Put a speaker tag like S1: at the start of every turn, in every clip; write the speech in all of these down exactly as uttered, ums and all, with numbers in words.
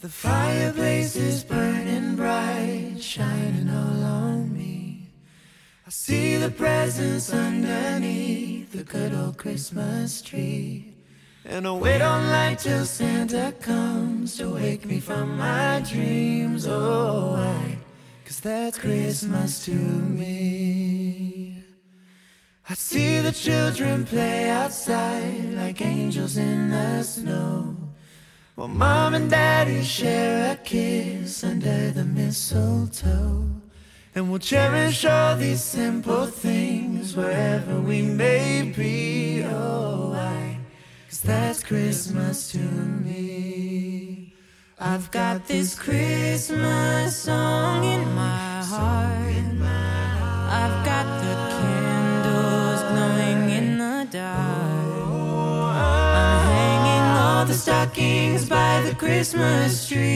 S1: The fireplace is burning bright, shining all on me. I see the presents underneath the good old Christmas tree. And I wait on light till Santa comes to wake me from my dreams. Oh, why? 'Cause that's Christmas to me. I see the children play outside like angels in the snow, while Mom and Daddy share a kiss under the mistletoe. And we'll cherish all these simple things wherever we may be. Oh, why? 'Cause that's Christmas to me. I've got this Christmas song in my heart. I've got the candles glowing in the dark. I'm hanging all the stockings by the Christmas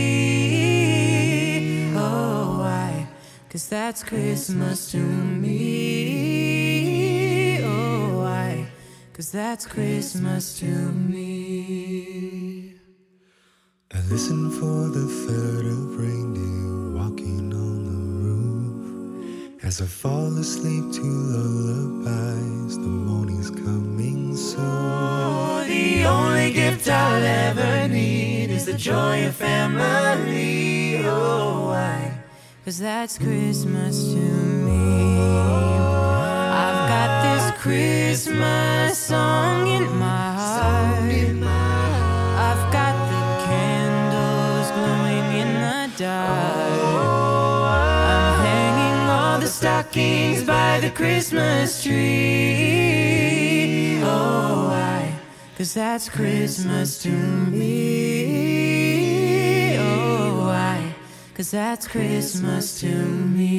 S1: tree. Oh, why? 'Cause that's Christmas to me. Oh, why? 'Cause that's Christmas to me.
S2: I listen for the third of reindeer walking on the roof. As I fall asleep to lullabies, the morning's coming soon.
S1: Oh, the only gift I'll ever need is the joy of family. Oh, why? 'Cause that's Christmas to me. I've got this Christmas song in my heart. I've got the candles glowing in the dark. I'm hanging all the stockings by the Christmas tree. Oh, why? 'Cause that's Christmas to me. Oh, why? 'Cause that's Christmas to me.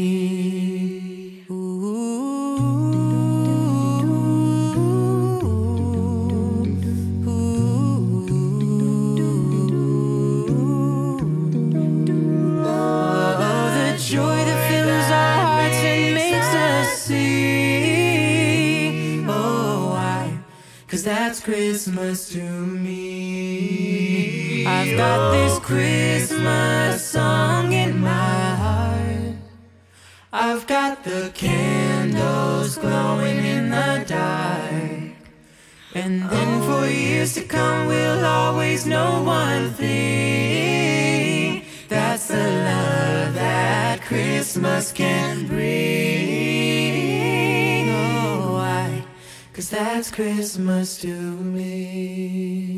S1: That's Christmas to me. I've got this Christmas song in my heart. I've got the candles glowing in the dark. And then for years to come we'll always know one thing. That's the love that Christmas can bring. Oh, why? 'Cause that's Christmas to me.